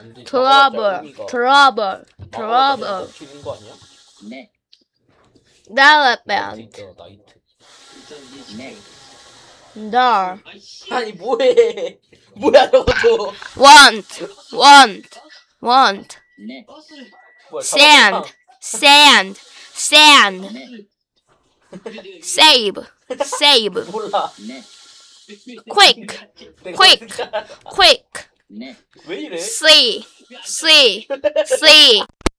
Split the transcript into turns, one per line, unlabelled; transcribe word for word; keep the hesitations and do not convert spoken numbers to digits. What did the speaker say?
안 돼.
트러블, 트러블, 트러블.
튀는 거 아니야?
네.
Development.
나이트 있잖아, 나이트.
네.
The.
아니 뭐해? 뭐야 저것도?
Want, want, want.
네.
뭐야,
Sand, sand, sand.
네.
Save, save.
몰라.
네.
Quick,
내가
quick,
어떡하-
quick.
네.
왜 이래?
See, see, see.